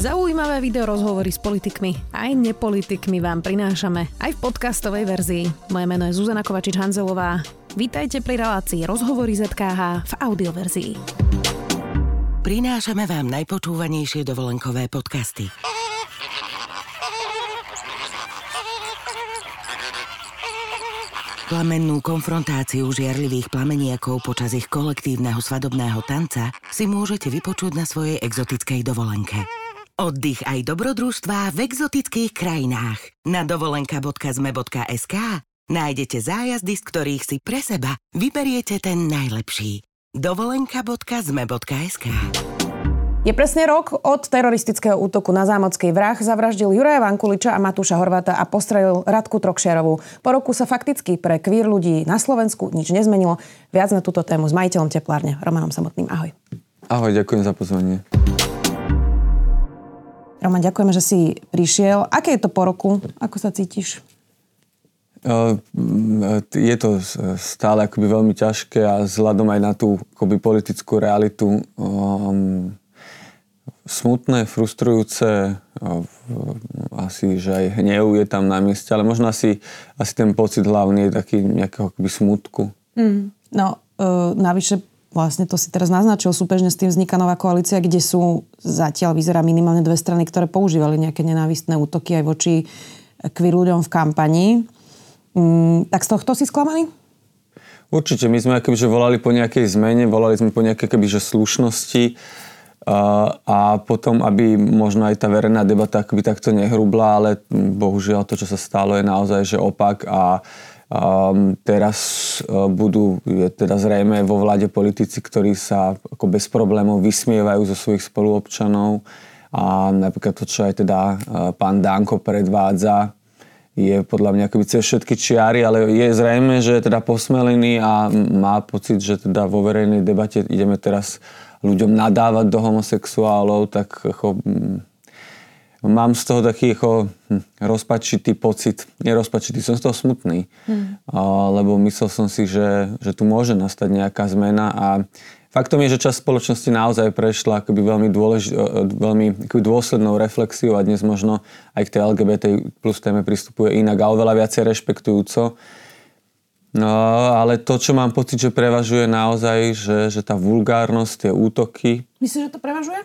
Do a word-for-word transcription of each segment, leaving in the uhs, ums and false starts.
Zaujímavé video rozhovory s politikmi aj nepolitikmi vám prinášame aj v podcastovej verzii. Moje meno je Zuzana Kovačič-Hanzelová. Vítajte pri relácii Rozhovory zet ká há v audioverzii. Prinášame vám najpočúvanejšie dovolenkové podcasty. Plamennú konfrontáciu žiarlivých plameniakov počas ich kolektívneho svadobného tanca si môžete vypočuť na svojej exotickej dovolenke. Oddych aj dobrodružstvá v exotických krajinách. Na dovolenka bodka zme bodka es ká nájdete zájazdy, z ktorých si pre seba vyberiete ten najlepší. dovolenka bodka zme bodka es ká. Je presne rok od teroristického útoku na Zámockej. Vrah zavraždil Juraja Vankuliča a Matúša Horváta a postrelil Radku Trokšiarovú. Po roku sa fakticky pre queer ľudí na Slovensku nič nezmenilo. Viac na túto tému s majiteľom teplárne Romanom Samotným. Ahoj. Ahoj, ďakujem za pozvanie. Roman, ďakujeme, že si prišiel. Aké je to po roku? Ako sa cítiš? Je to stále akoby veľmi ťažké a vzhľadom aj na tú akoby politickú realitu um, smutné, frustrujúce, asi, že aj hnev je tam na mieste, ale možno asi, asi ten pocit hlavný je taký nejakého akoby smutku. Mm, no, e, navyše vlastne to si teraz naznačil, súpežne s tým vzniká nová koalícia, kde sú zatiaľ vyzerá minimálne dve strany, ktoré používali nejaké nenávistné útoky aj voči queer ľuďom v kampani. Mm, tak z tohto si sklamaný? Určite, my sme akoby, že volali po nejakej zmene, volali sme po nejakej akoby, že slušnosti, a, a potom, aby možno aj tá verejná debata akoby takto nehrubla, ale bohužiaľ to, čo sa stalo, je naozaj že opak a, a teraz budú, je teda zrejme vo vláde politici, ktorí sa ako bez problémov vysmievajú zo svojich spoluobčanov a napríklad to, čo aj teda pán Danko predvádza, je podľa mňa akoby cez všetky čiary, ale je zrejme, že je teda posmelený a má pocit, že teda vo verejnej debate ideme teraz ľuďom nadávať do homosexuálov, tak ako, hm, mám z toho taký ako, hm, rozpačitý pocit. Nerozpačitý, som z toho smutný. Hmm. A, lebo myslel som si, že, že tu môže nastať nejaká zmena a faktom je, že časť spoločnosti naozaj prešla akoby veľmi, dôlež, veľmi akoby dôslednou reflexiou a dnes možno aj k tej el gé bé té plus téme pristupuje inak a oveľa viacej rešpektujúco. No, ale to, čo mám pocit, že prevažuje naozaj, že, že tá vulgárnosť, tie útoky... Myslíš, že to prevažuje?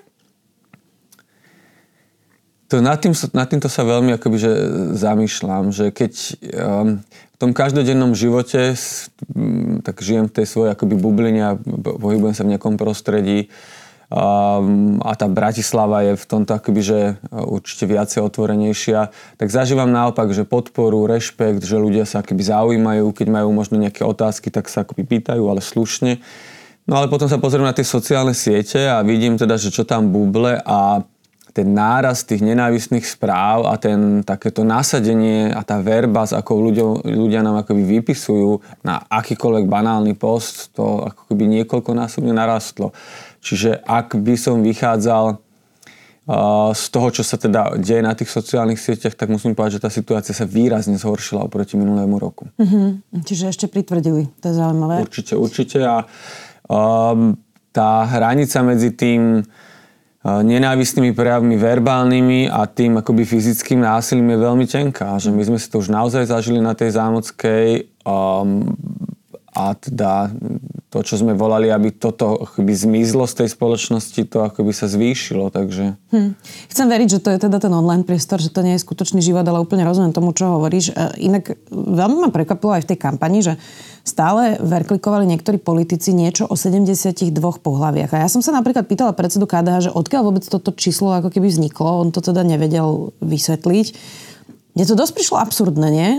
To, nad, tým, nad týmto sa veľmi akoby, že zamýšľam, že keď um, v tom každodennom živote um, tak žijem v tej svojej akoby bubline a pohybujem sa v nejakom prostredí um, a tá Bratislava je v tomto akoby, že určite viacej otvorenejšia, tak zažívam naopak, že podporu, rešpekt, že ľudia sa akoby zaujímajú, keď majú možno nejaké otázky, tak sa akoby pýtajú, ale slušne. No ale potom sa pozriem na tie sociálne siete a vidím teda, že čo tam buble a ten náraz tých nenávistných správ a ten takéto nasadenie a tá verba, ako ľudia, ľudia nám akoby vypisujú na akýkoľvek banálny post, to akoby niekoľkonásobne narastlo. Čiže ak by som vychádzal uh, z toho, čo sa teda deje na tých sociálnych sieťach, tak musím povedať, že tá situácia sa výrazne zhoršila oproti minulému roku. Mm-hmm. Čiže ešte pritvrdili, to je zaujímavé. Určite, určite. A um, tá hranica medzi tým nenávistnými prejavmi verbálnymi a tým akoby fyzickým násilím je veľmi tenká. Že my sme si to už naozaj zažili na tej Zámockej um, a teda to, čo sme volali, aby toto akoby zmizlo z tej spoločnosti, to akoby sa zvýšilo, takže... Hm. Chcem veriť, že to je teda ten online priestor, že to nie je skutočný život, ale úplne rozumiem tomu, čo hovoríš. Inak veľmi ma prekvapilo aj v tej kampani, že stále verklikovali niektorí politici niečo o sedemdesiatich dvoch pohlaviach. A ja som sa napríklad pýtala predsedu ká dé há, že odkiaľ vôbec toto číslo ako keby vzniklo. On to teda nevedel vysvetliť. Mne to dosť prišlo absurdné, nie?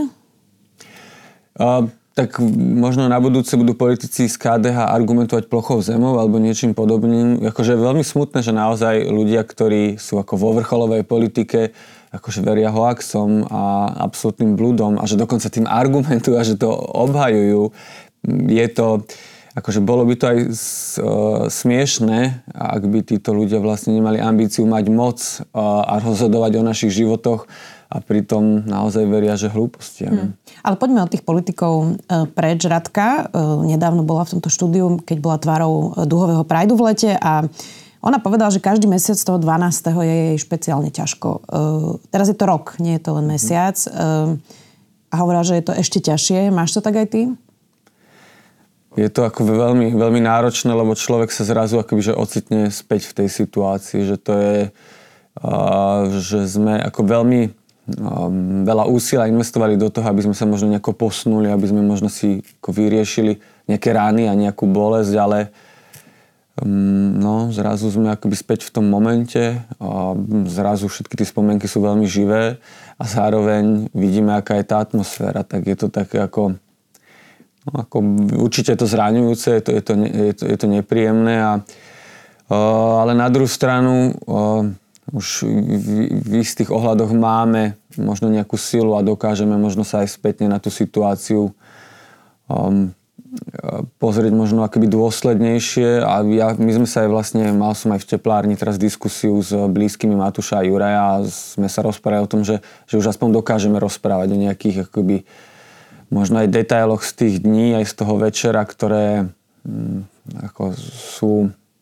Uh... Tak možno na budúce budú politici z ká dé há argumentovať plochou zemou alebo niečím podobným. Akože je veľmi smutné, že naozaj ľudia, ktorí sú ako vo vrcholovej politike, akože veria hoaxom a absolútnym blúdom a že dokonca tým argumentujú a že to obhajujú. Je to, akože bolo by to aj smiešné, ak by títo ľudia vlastne nemali ambíciu mať moc a rozhodovať o našich životoch, a pritom naozaj veria, že hlúposti. Hmm. Ale poďme od tých politikov preč. Radka nedávno bola v tomto štúdiu, keď bola tvárou Duhového Prideu v lete a Ona povedala, že každý mesiac toho dvanásteho je jej špeciálne ťažko. Uh, teraz je to rok, nie je to len mesiac. Uh, a hovorila, že je to ešte ťažšie. Máš to tak aj ty? Je to ako veľmi, veľmi náročné, lebo človek sa zrazu akoby, že ocitne späť v tej situácii, že to je, uh, že sme ako veľmi uh, veľa úsilia investovali do toho, aby sme sa možno nejako posunuli, aby sme možno si ako vyriešili nejaké rány a nejakú bolesť, ale no, zrazu sme akoby späť v tom momente a zrazu všetky tie spomienky sú veľmi živé a zároveň vidíme, aká je tá atmosféra, tak je to také ako, no, ako určite je to zraňujúce, je to, je to, je to, je to nepríjemné, a, ale na druhú stranu už v, v istých ohľadoch máme možno nejakú silu a dokážeme možno sa aj spätne na tú situáciu um, pozrieť možno akoby dôslednejšie, a ja, my sme sa aj vlastne, mal som aj v teplárni teraz diskusiu s blízkymi Matúša a Juraja a sme sa rozprávali o tom, že, že už aspoň dokážeme rozprávať o nejakých akoby možno aj detailoch z tých dní, aj z toho večera, ktoré hm, ako sú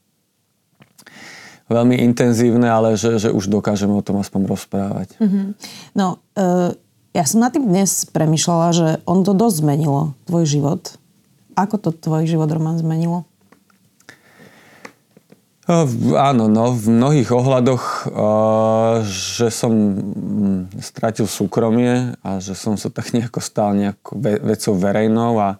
veľmi intenzívne, ale že, že už dokážeme o tom aspoň rozprávať. Mm-hmm. No, e, ja som nad tým dnes premýšľala, že on to dosť zmenilo, tvoj život. Ako to tvoj život, Roman, zmenilo? Áno, no, v mnohých ohľadoch, že som stratil súkromie a že som sa tak nejako stal nejakou vecou verejnou a,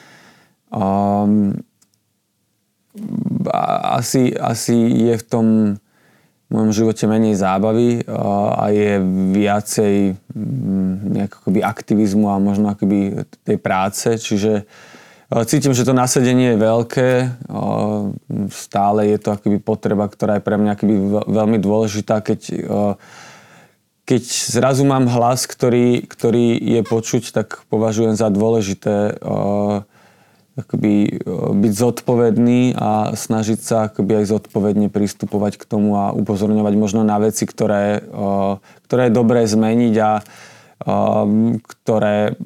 a asi, asi je v tom v mojom živote menej zábavy a je viacej nejakého aktivizmu a možno akoby tej práce, čiže cítim, že to nasadenie je veľké, stále je to akoby potreba, ktorá je pre mňa akoby veľmi dôležitá, keď, keď zrazu mám hlas, ktorý, ktorý je počuť, tak považujem za dôležité akoby byť zodpovedný a snažiť sa akoby aj zodpovedne pristupovať k tomu a upozorňovať možno na veci, ktoré, ktoré je dobré zmeniť a ktoré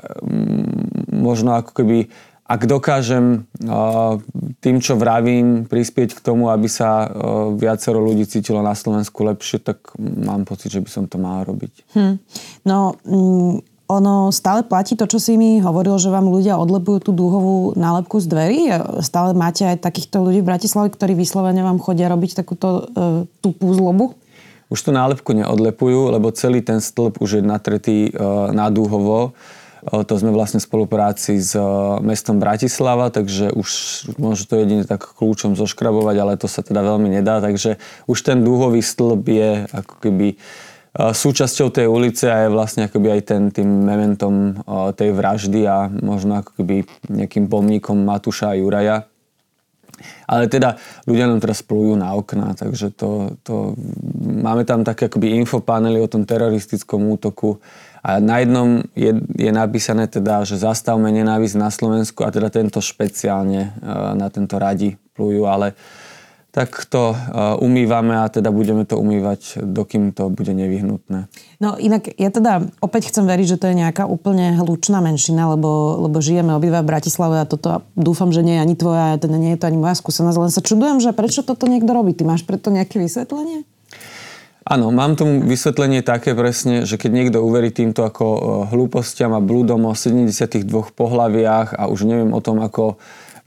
možno ako keby, ak dokážem tým, čo vravím, prispieť k tomu, aby sa viacero ľudí cítilo na Slovensku lepšie, tak mám pocit, že by som to mal robiť. Hm. No, ono stále platí to, čo si mi hovoril, že vám ľudia odlepujú tú dúhovú nálepku z dverí. Stále máte aj takýchto ľudí v Bratislave, ktorí vyslovene vám chodia robiť takúto e, tupú zlobu? Už tú nálepku neodlepujú, lebo celý ten stĺp už je natretý e, na dúhovo. E, to sme vlastne v spolupráci s e, mestom Bratislava, takže už môže to jedine tak kľúčom zoškrabovať, ale to sa teda veľmi nedá. Takže už ten dúhový stĺp je ako keby súčasťou tej ulice a je vlastne akoby aj ten, tým mementom tej vraždy a možno ako keby nejakým pomníkom Matúša a Juraja. Ale teda ľudia nám teraz plujú na okná, takže to, to máme tam také akoby infopanely o tom teroristickom útoku a na jednom je, je napísané teda, že zastavme nenávisť na Slovensku a teda tento špeciálne na tento radi plujú, ale tak to umývame a teda budeme to umývať, dokým to bude nevyhnutné. No inak ja teda opäť chcem veriť, že to je nejaká úplne hlučná menšina, lebo, lebo žijeme obidva v Bratislave a toto dúfam, že nie je ani tvoja, teda nie je to ani moja skúsenosť, len sa čudujem, že prečo toto niekto robí. Ty máš preto nejaké vysvetlenie? Áno, mám tomu vysvetlenie také presne, že keď niekto uverí týmto ako hlúpostiam a blúdom o sedemdesiatich dvoch pohlaviach a už neviem o tom, ako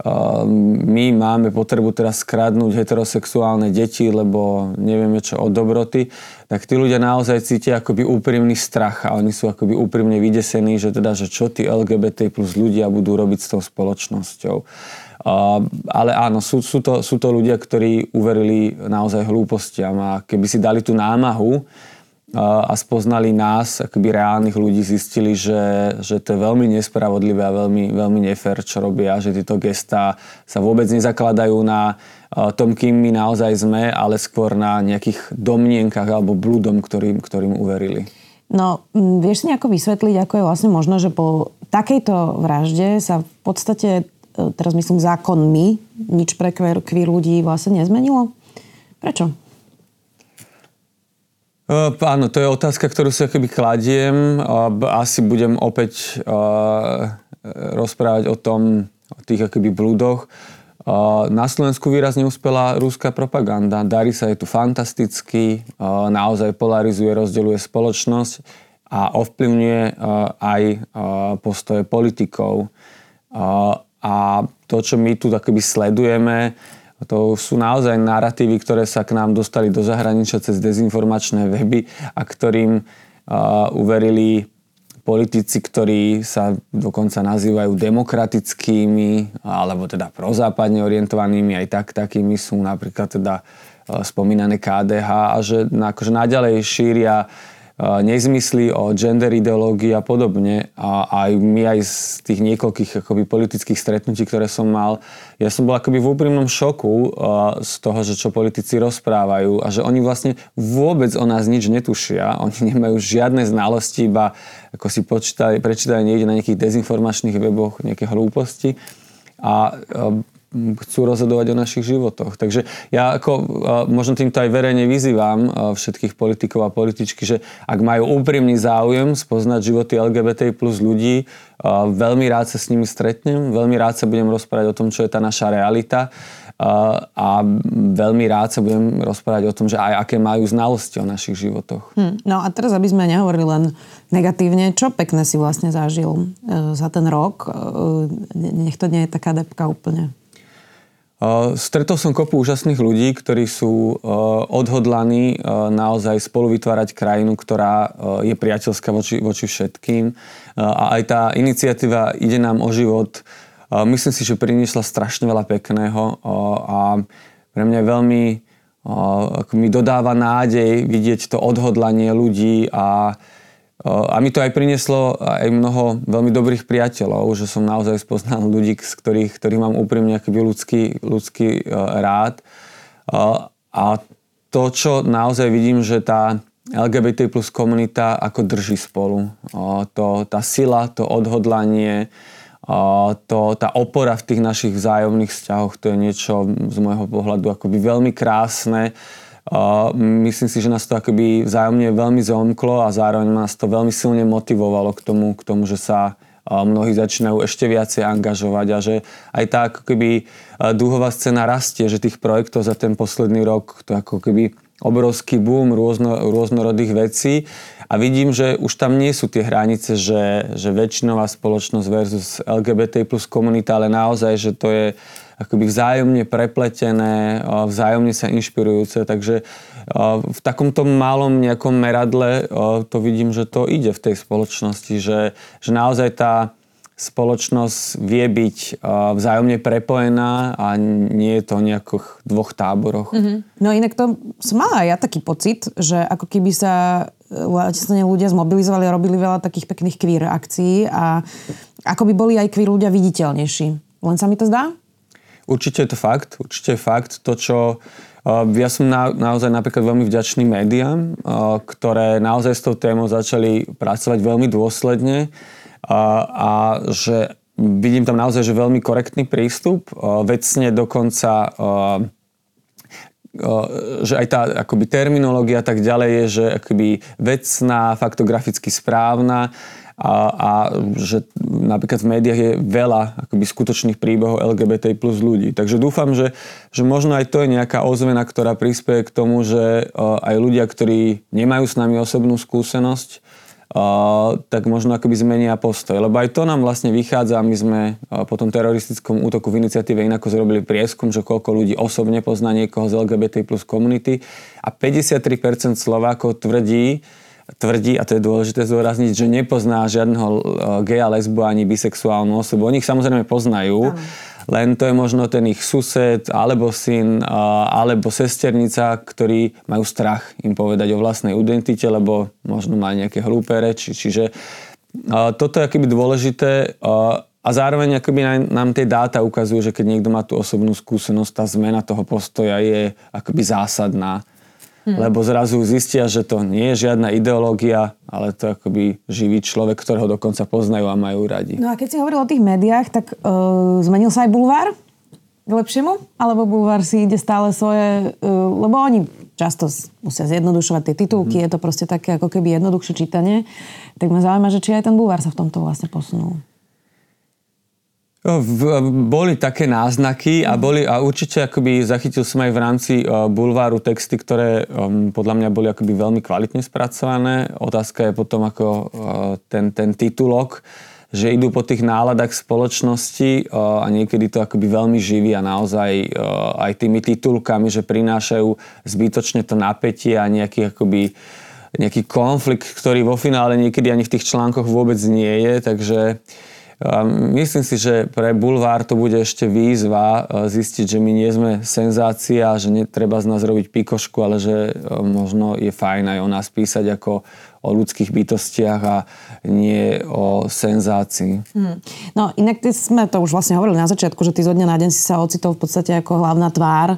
my máme potrebu teraz skradnúť heterosexuálne deti, lebo nevieme čo od dobroty, tak tí ľudia naozaj cítia akoby úprimný strach a oni sú akoby úprimne vydesení, že teda, že čo tí el gé bé té plus ľudia budú robiť s tou spoločnosťou. Uh, ale áno, sú, sú, to, sú to ľudia, ktorí uverili naozaj hlúpostiam a keby si dali tú námahu a spoznali nás, akoby reálnych ľudí, zistili, že, že to je veľmi nespravodlivé a veľmi, veľmi nefér, čo robia, že tieto gestá sa vôbec nezakladajú na tom, kým my naozaj sme, ale skôr na nejakých domnienkach alebo blúdom, ktorým, ktorým uverili. No, vieš si nejako vysvetliť, ako je vlastne možno, že po takejto vražde sa v podstate, teraz myslím zákonmi, nič pre queer, queer ľudí vlastne nezmenilo? Prečo? Uh, áno, to je otázka, ktorú si akoby kladiem. Uh, asi budem opäť uh, rozprávať o tom, o tých akoby blúdoch. Na Slovensku výrazne uspela ruská propaganda. Darí sa je tu fantasticky, naozaj polarizuje, rozdeľuje spoločnosť a ovplyvňuje aj postoje politikov. A to, čo my tu akoby sledujeme, to sú naozaj naratívy, ktoré sa k nám dostali do zahraničia cez dezinformačné weby a ktorým uverili politici, ktorí sa dokonca nazývajú demokratickými alebo teda prozápadne orientovanými, aj tak takými sú napríklad teda spomínané ká dé há a že akože naďalej šíria nezmysly o gender ideológii a podobne. A aj my aj z tých niekoľkých akoby politických stretnutí, ktoré som mal, ja som bol akoby v úprimnom šoku z toho, že čo politici rozprávajú a že oni vlastne vôbec o nás nič netušia. Oni nemajú žiadne znalosti, iba ako si počítajú, prečítajú niekde na nejakých dezinformačných weboch nejaké hlúposti a chcú rozhodovať o našich životoch. Takže ja ako možno týmto aj verejne vyzývam všetkých politikov a političky, že ak majú úprimný záujem spoznať životy el gé bé té plus ľudí, veľmi rád sa s nimi stretnem, veľmi rád sa budem rozprávať o tom, čo je tá naša realita a veľmi rád sa budem rozprávať o tom, že aj aké majú znalosti o našich životoch. Hm, no a teraz, aby sme nehovorili len negatívne, čo pekné si vlastne zažil za ten rok? Nech to nie je taká depka úplne. Uh, stretol som kopu úžasných ľudí, ktorí sú uh, odhodlaní uh, naozaj spolu vytvárať krajinu, ktorá uh, je priateľská voči, voči všetkým. Uh, a aj tá iniciatíva Ide nám o život, uh, myslím si, že priniesla strašne veľa pekného uh, a pre mňa veľmi uh, ako mi dodáva nádej vidieť to odhodlanie ľudí a A mi to aj prinieslo aj mnoho veľmi dobrých priateľov, že som naozaj spoznal ľudí, z ktorých, ktorých mám úprimne akýby ľudský, ľudský rád. A to, čo naozaj vidím, že tá el gé bé té plus komunita ako drží spolu. To, tá sila, to odhodlanie, to, tá opora v tých našich vzájomných vzťahoch, to je niečo z môjho pohľadu akoby veľmi krásne. Uh, myslím si, že nás to akoby vzájomne veľmi zomklo a zároveň nás to veľmi silne motivovalo k tomu, k tomu že sa uh, mnohí začínajú ešte viacej angažovať a že aj tá ako keby uh, dúhová scéna rastie, že tých projektov za ten posledný rok to ako keby obrovský boom rôzno, rôznorodých vecí a vidím, že už tam nie sú tie hranice, že, že väčšinová spoločnosť versus el gé bé té plus komunita, ale naozaj, že to je akoby vzájomne prepletené, vzájomne sa inšpirujúce, takže v takomto malom nejakom meradle to vidím, že to ide v tej spoločnosti, že, že naozaj tá spoločnosť vie byť vzájomne prepojená a nie je to o nejakých dvoch táboroch. Mm-hmm. No inak to som mala aj ja taký pocit, že ako keby sa ľudia zmobilizovali a robili veľa takých pekných queer akcií a ako by boli aj queer ľudia viditeľnejší. Len sa mi to zdá? Určite je to fakt. Určite je fakt. To, čo uh, ja som na, naozaj napríklad veľmi vďačný médiám, uh, ktoré naozaj s tou témou začali pracovať veľmi dôsledne uh, a že vidím tam naozaj, že veľmi korektný prístup. Uh, vecne dokonca, uh, uh, že aj tá akoby terminológia tak ďalej je, že akoby vecná, faktograficky správna. A, a že napríklad v médiách je veľa akoby skutočných príbehov el gé bé té plus ľudí. Takže dúfam, že, že možno aj to je nejaká ozvena, ktorá prispieje k tomu, že uh, aj ľudia, ktorí nemajú s nami osobnú skúsenosť, uh, tak možno akoby zmenia postoj. Lebo aj to nám vlastne vychádza. My sme uh, po tom teroristickom útoku v iniciatíve Inako zrobili prieskum, že koľko ľudí osobne pozná niekoho z el gé bé té plus komunity a päťdesiattri percent Slovákov tvrdí, tvrdí, a to je dôležité zdôrazniť, že nepozná žiadneho geja, lesbu ani bisexuálnu osobu. Oni ich samozrejme poznajú, Aha. len to je možno ten ich sused, alebo syn, alebo sesternica, ktorí majú strach im povedať o vlastnej identite, lebo možno majú nejaké hlúpe reči. Čiže toto je akoby dôležité a zároveň akoby nám tie dáta ukazujú, že keď niekto má tú osobnú skúsenosť, tá zmena toho postoja je akoby zásadná. Hmm. Lebo zrazu zistia, že to nie je žiadna ideológia, ale to je akoby živý človek, ktorého dokonca poznajú a majú radi. No a keď si hovoril o tých médiách, tak uh, zmenil sa aj bulvár k lepšiemu? Alebo bulvár si ide stále svoje... Uh, lebo oni často musia zjednodušovať tie titulky, hmm. je to proste také ako keby jednoduchšie čítanie. Tak ma zaujíma, že či aj ten bulvár sa v tomto vlastne posunul. Boli také náznaky a, boli, a určite akoby zachytil som aj v rámci uh, bulváru texty, ktoré um, podľa mňa boli akoby veľmi kvalitne spracované. Otázka je potom ako uh, ten, ten titulok, že idú po tých náladách spoločnosti uh, a niekedy to akoby veľmi živí a naozaj uh, aj tými titulkami, že prinášajú zbytočne to napätie a nejaký akoby nejaký konflikt, ktorý vo finále niekedy ani v tých článkoch vôbec nie je, takže myslím si, že pre bulvár to bude ešte výzva zistiť, že my nie sme senzácia, že netreba z nás robiť pikošku, ale že možno je fajn aj o nás písať ako o ľudských bytostiach a nie o senzácii. Hmm. No inak ty sme to už vlastne hovorili na začiatku, že ty zo dňa na deň si sa ocitol v podstate ako hlavná tvár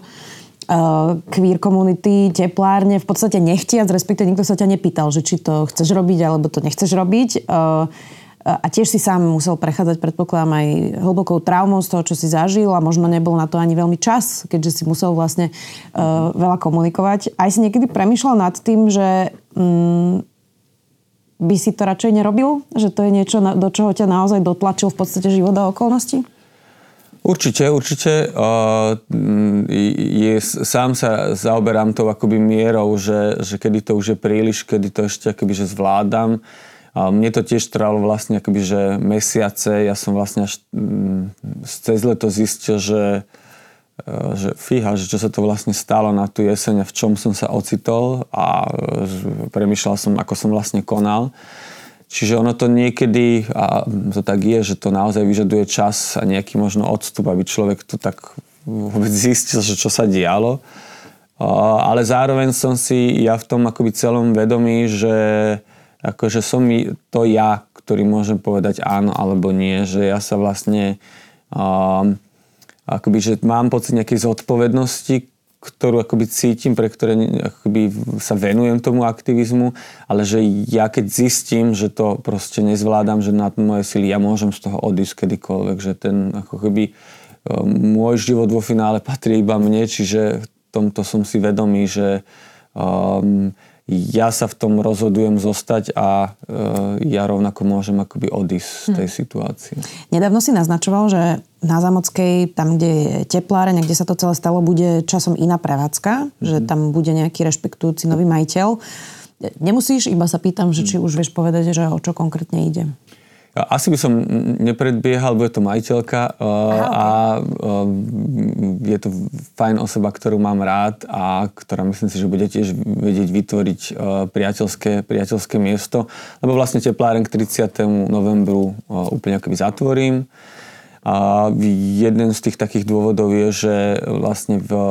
queer komunity, teplárne, v podstate nechtiac, respektíve nikto sa ťa nepýtal, že či to chceš robiť, alebo to nechceš robiť. A tiež si sám musel prechádzať, predpokladám, aj hlbokou traumou z toho, čo si zažil a možno nebol na to ani veľmi čas, keďže si musel vlastne uh, veľa komunikovať. Aj si niekedy premýšľal nad tým, že um, by si to radšej nerobil? Že to je niečo, do čoho ťa naozaj dotlačil v podstate život a okolnosti? Určite, určite. Uh, je, sám sa zaoberám tou akoby mierou, že, že kedy to už je príliš, kedy to ešte akoby, že zvládam. A mne to tiež trvalo vlastne akoby, že mesiace. Ja som vlastne až mm, cez leto zistil, že, že fíha, že čo sa to vlastne stalo na tú jeseň a v čom som sa ocitol a premýšľal som, ako som vlastne konal. Čiže ono to niekedy, a to tak je, že to naozaj vyžaduje čas a nejaký možno odstup, aby človek to tak vôbec zistil, že čo sa dialo. Ale zároveň som si ja v tom akoby celom vedomý, že akože som to ja, ktorý môžem povedať áno alebo nie, že ja sa vlastne um, akoby, že mám pocit nejakej zodpovednosti, ktorú akoby cítim, pre ktoré akoby sa venujem tomu aktivizmu, ale že ja keď zistím, že to proste nezvládam, že na moje sily ja môžem z toho odísť kedykoľvek, že ten ako keby um, môj život vo finále patrí iba mne, čiže v tomto som si vedomý, že um, ja sa v tom rozhodujem zostať a e, ja rovnako môžem akoby odísť z tej hmm. situácie. Nedávno si naznačoval, že na Zámockej, tam, kde je tepláreň, kde sa to celé stalo, bude časom iná prevádzka, hmm. že tam bude nejaký rešpektujúci nový majiteľ. Nemusíš, iba sa pýtam, že či už vieš povedať, že o čo konkrétne ide. Asi by som nepredbiehal, bude to majiteľka Aha, a okay. je to fajn osoba, ktorú mám rád a ktorá myslím si, že bude tiež vedieť vytvoriť priateľské, priateľské miesto, lebo vlastne tepláren k tridsiatemu novembru úplne akoby zatvorím. A jeden z tých takých dôvodov je, že vlastne v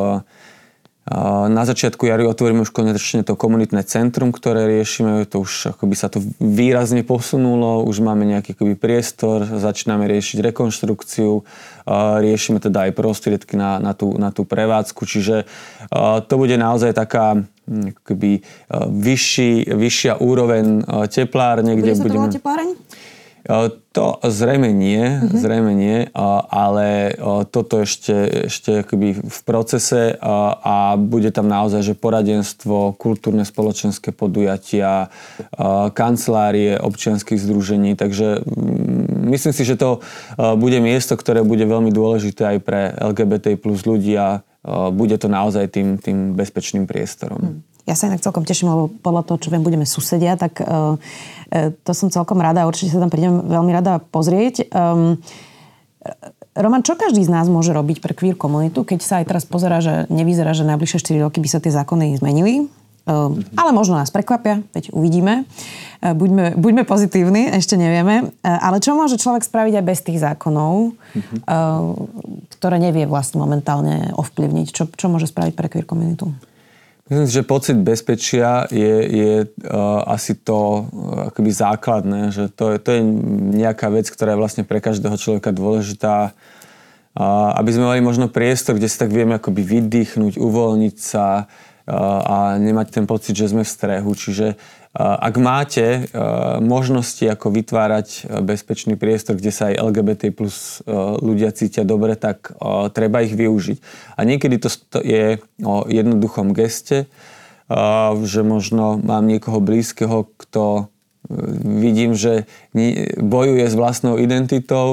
na začiatku jary otvoríme už konečne to komunitné centrum, ktoré riešime. To už akoby sa to výrazne posunulo. Už máme nejaký akoby priestor, začíname riešiť rekonštrukciu, riešime teda aj prostriedky na, na, tú, na tú prevádzku. Čiže to bude naozaj taká akoby vyšší, vyššia úroveň teplárne. Bude kde sa to budeme... volať tepláreň? To zrejme nie, uh-huh. zrejme nie, ale toto ešte, ešte akoby v procese a bude tam naozaj, že poradenstvo, kultúrne spoločenské podujatia, kancelárie občianskych združení, takže myslím si, že to bude miesto, ktoré bude veľmi dôležité aj pre el gé bé té plus ľudí a bude to naozaj tým, tým bezpečným priestorom. Uh-huh. Ja sa inak celkom teším, lebo podľa toho, čo viem, budeme susedia, tak uh, to som celkom rada a určite sa tam prídem veľmi rada pozrieť. Um, Roman, čo každý z nás môže robiť pre queer komunitu, keď sa aj teraz pozerá, že nevyzerá, že najbližšie štyri roky by sa tie zákony zmenili? Um, mm-hmm. Ale možno nás prekvapia, veď uvidíme. Uh, buďme, buďme pozitívni, ešte nevieme. Uh, ale čo môže človek spraviť aj bez tých zákonov, mm-hmm. uh, ktoré nevie vlastne momentálne ovplyvniť? Čo, čo môže spraviť pre queer komunitu? Myslím si, že pocit bezpečia je, je uh, asi to uh, akoby základné, že to je, to je nejaká vec, ktorá je vlastne pre každého človeka dôležitá. Uh, aby sme mali možno priestor, kde si tak vieme akoby vydýchnuť, uvoľniť sa uh, a nemať ten pocit, že sme v strehu. Čiže uh, ak máte uh, možnosti ako vytvárať bezpečný priestor, kde sa aj el gé bé té plus uh, ľudia cítia dobre, tak uh, treba ich využiť. A niekedy to je o jednoduchom geste, uh, že možno mám niekoho blízkeho, kto uh, vidím, že bojuje s vlastnou identitou,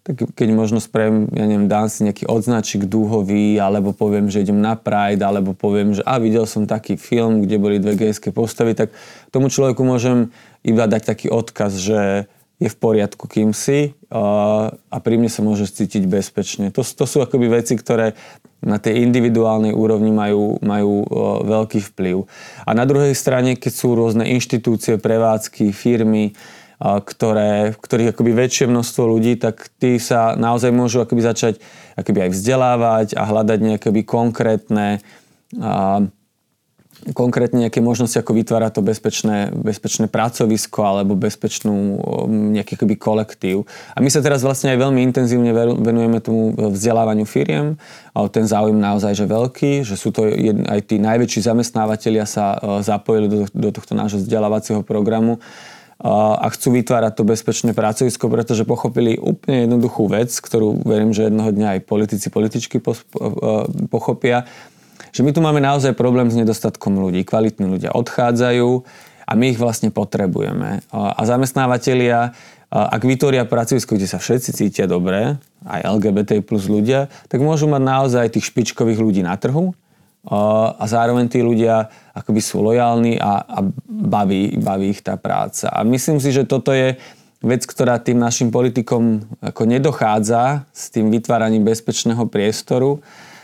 tak keď možno spravím, ja neviem, dám si nejaký odznačík dúhový, alebo poviem, že idem na Pride, alebo poviem, že a videl som taký film, kde boli dve gejské postavy, tak tomu človeku môžem iba dať taký odkaz, že je v poriadku, kým si uh, a pri mne sa môžeš cítiť bezpečne. To, to sú akoby veci, ktoré na tej individuálnej úrovni majú, majú uh, veľký vplyv. A na druhej strane, keď sú rôzne inštitúcie, prevádzky, firmy, uh, ktoré, v ktorých akoby väčšie množstvo ľudí, tak tí sa naozaj môžu akoby začať akoby aj vzdelávať a hľadať nejaké konkrétne uh, konkrétne nejaké možnosti, ako vytvárať to bezpečné, bezpečné pracovisko alebo bezpečnú nejaký akoby kolektív. A my sa teraz vlastne aj veľmi intenzívne venujeme tomu vzdelávaniu firiem. A ten záujem naozaj že veľký, že sú to aj tí najväčší zamestnávateľia sa zapojili do, do tohto nášho vzdelávacieho programu a chcú vytvárať to bezpečné pracovisko, pretože pochopili úplne jednoduchú vec, ktorú verím, že jednoho dňa aj politici, političky pochopia, že my tu máme naozaj problém s nedostatkom ľudí. Kvalitní ľudia odchádzajú a my ich vlastne potrebujeme. A zamestnávateľia, ak vytvoria pracovisko, kde sa všetci cítia dobre, aj el gé bé té plus ľudia, tak môžu mať naozaj tých špičkových ľudí na trhu a zároveň tí ľudia akoby sú lojálni a, a baví, baví ich tá práca. A myslím si, že toto je vec, ktorá tým našim politikom ako nedochádza s tým vytváraním bezpečného priestoru,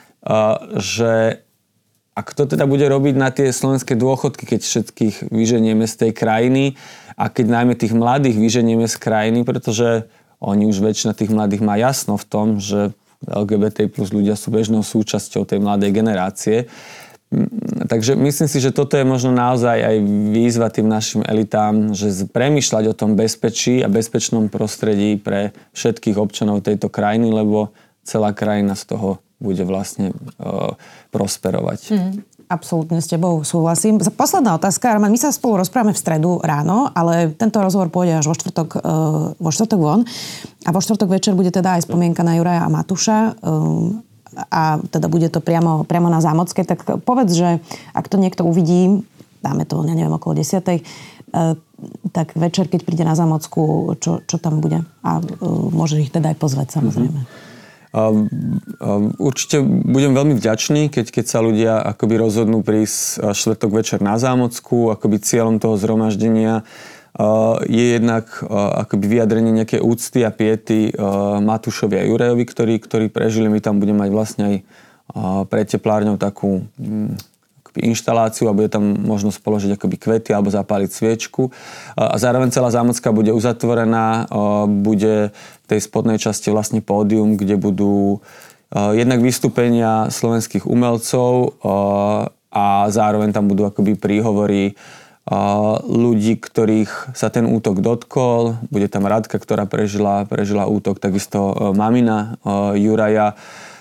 že a kto teda bude robiť na tie slovenské dôchodky, keď všetkých vyženieme z tej krajiny a keď najmä tých mladých vyženieme z krajiny, pretože oni už väčšina tých mladých má jasno v tom, že el gé bé té plus ľudia sú bežnou súčasťou tej mladej generácie. Takže myslím si, že toto je možno naozaj aj výzva tým našim elitám, že premýšľať o tom bezpečí a bezpečnom prostredí pre všetkých občanov tejto krajiny, lebo celá krajina z toho bude vlastne uh, prosperovať. Mm, absolútne s tebou súhlasím. Posledná otázka, Roman, my sa spolu rozprávame v stredu ráno, ale tento rozhovor pôjde až vo štvrtok, uh, vo štvrtok von. A vo štvrtok večer bude teda aj spomienka na Juraja a Matúša. Um, a teda bude to priamo, priamo na Zámockej. Tak povedz, že ak to niekto uvidí, dáme to, ja neviem, okolo desiatej, uh, tak večer, keď príde na Zámocku, čo, čo tam bude? A uh, môžeš ich teda aj pozvať, samozrejme. Mm-hmm. Um, um, určite budem veľmi vďačný, keď, keď sa ľudia akoby rozhodnú prísť štvrtok večer na Zámocku. Akoby cieľom toho zhromaždenia uh, je jednak uh, akoby vyjadrenie nejakej úcty a piety uh, Matúšovi a Jurajovi, ktorí, ktorí prežili. My tam budeme mať vlastne aj uh, pred teplárňou takú um, inštaláciu a bude tam možnosť položiť akoby kvety alebo zapáliť sviečku. A zároveň celá Zámocka bude uzatvorená, bude v tej spodnej časti vlastne pódium, kde budú jednak vystúpenia slovenských umelcov a zároveň tam budú akoby príhovory ľudí, ktorých sa ten útok dotkol. Bude tam Radka, ktorá prežila, prežila útok, takisto mamina Juraja.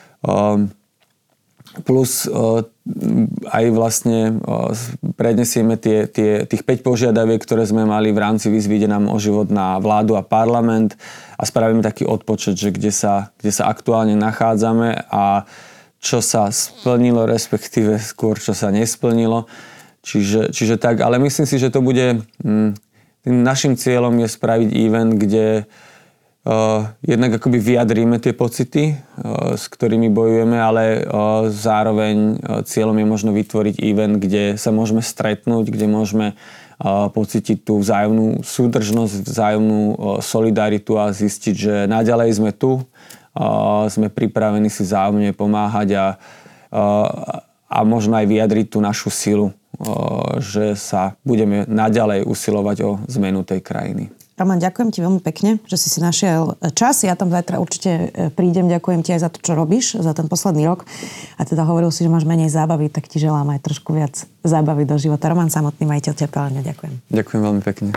Plus uh, aj vlastne uh, prednesieme tie, tie, tých päť požiadaviek, ktoré sme mali v rámci výzvy Ide nám o život na vládu a parlament a spravíme taký odpočet, že kde sa, kde sa aktuálne nachádzame a čo sa splnilo, respektíve skôr čo sa nesplnilo. Čiže, čiže tak, ale myslím si, že to bude... Hm, tým našim cieľom je spraviť event, kde Uh, jednak akoby vyjadríme tie pocity, uh, s ktorými bojujeme, ale uh, zároveň uh, cieľom je možno vytvoriť event, kde sa môžeme stretnúť, kde môžeme uh, pocítiť tú vzájomnú súdržnosť, vzájomnú uh, solidaritu a zistiť, že naďalej sme tu, uh, sme pripravení si vzájomne pomáhať a, uh, a možno aj vyjadriť tú našu silu, uh, že sa budeme naďalej usilovať o zmenu tej krajiny. Roman, ďakujem ti veľmi pekne, že si si našiel čas. Ja tam zajtra určite prídem. Ďakujem ti aj za to, čo robíš, za ten posledný rok. A teda hovoril si, že máš menej zábavy, tak ti želám aj trošku viac zábavy do života. Roman Samotný, majiteľ Tepelárne. Ďakujem. Ďakujem veľmi pekne.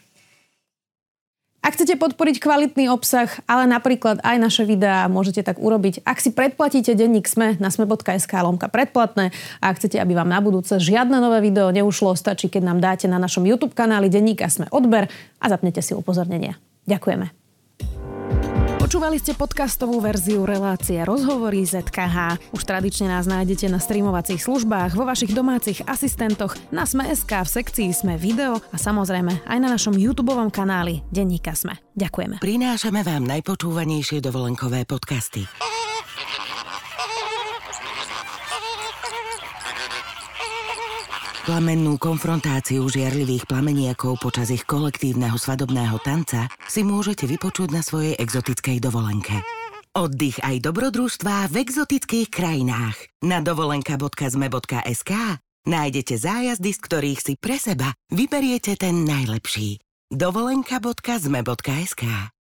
Ak chcete podporiť kvalitný obsah, ale napríklad aj naše videá, môžete tak urobiť. Ak si predplatíte denník SME na sme.sk lomka predplatné a ak chcete, aby vám na budúce žiadne nové video neušlo, stačí, keď nám dáte na našom YouTube kanáli denníka SME odber a zapnete si upozornenia. Ďakujeme. Počúvali ste podcastovú verziu relácie Rozhovory zet ká há. Už tradične nás nájdete na streamovacích službách, vo vašich domácich asistentoch, na Sme bodka es ká, v sekcii Sme video a samozrejme aj na našom YouTubeovom kanáli Denníka Sme. Ďakujeme. Prinášame vám najpočúvanejšie dovolenkové podcasty. Plamennú konfrontáciu žiarlivých plameniakov počas ich kolektívneho svadobného tanca si môžete vypočuť na svojej exotickej dovolenke. Oddych aj dobrodružstvá v exotických krajinách. Na dovolenka bodka zme bodka es ká nájdete zájazdy, z ktorých si pre seba vyberiete ten najlepší. dovolenka bodka zme bodka es ká